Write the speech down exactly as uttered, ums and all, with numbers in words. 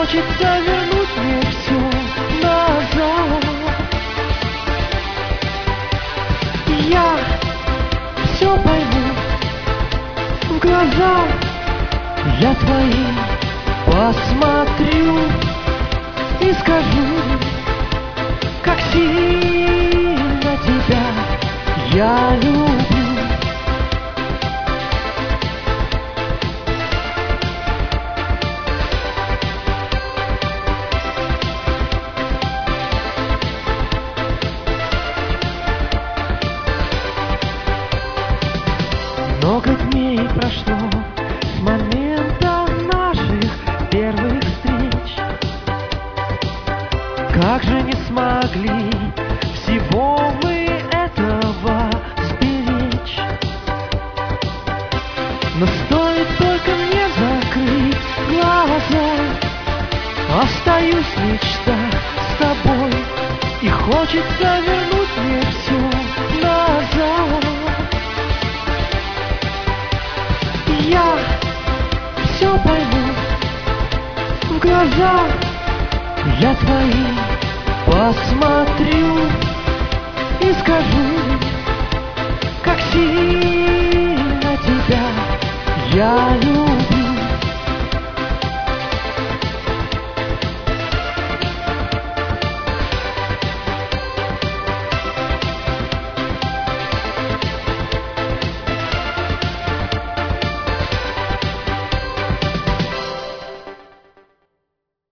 хочется вернуть мне все назад. Я все пойму в глаза, я твои посмотрю и скажу, как сильно тебя я люблю. Много дней прошло с момента наших первых встреч. Как же не смогли всего мы этого сберечь. Но стоит только мне закрыть глаза, остаюсь в мечтах с тобой, и хочется вернуть мне все назад. Я все пойму в глаза, я твои посмотрю и скажу, как сильно тебя я люблю.